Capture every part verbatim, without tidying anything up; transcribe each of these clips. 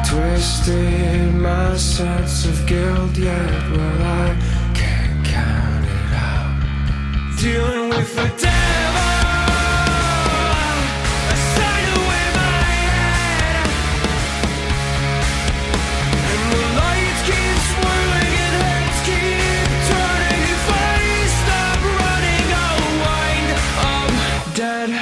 twisted my sense of guilt, yet well I can't count it out. Dealing with the devil, I sign away my head, and the lights keep swirling and heads keep turning. If I stop running, I'll wind up dead.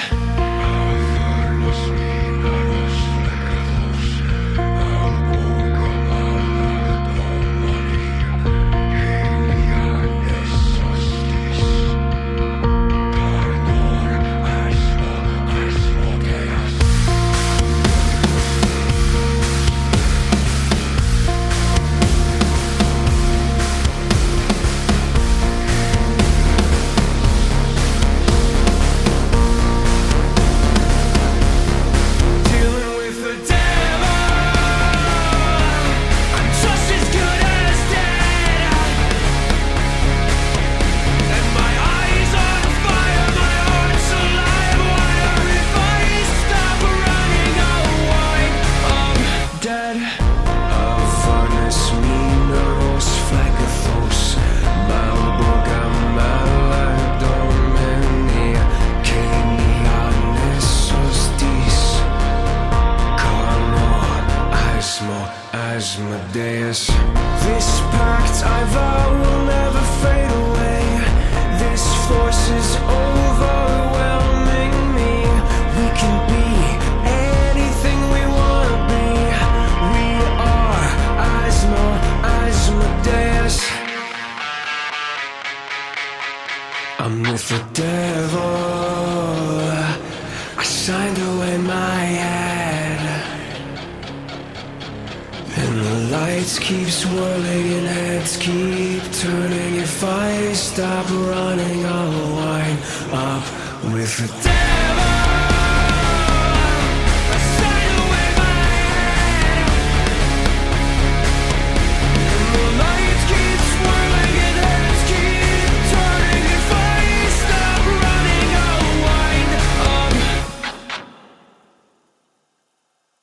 Asmodeus. This pact I vow will never fade away. This force is overwhelming me. We can be anything we want to be. We are Asmo, Asmodeus. I'm with the devil. I signed away my head, and the lights keep swirling and heads keep turning. If I stop running, I'll wind up with the devil.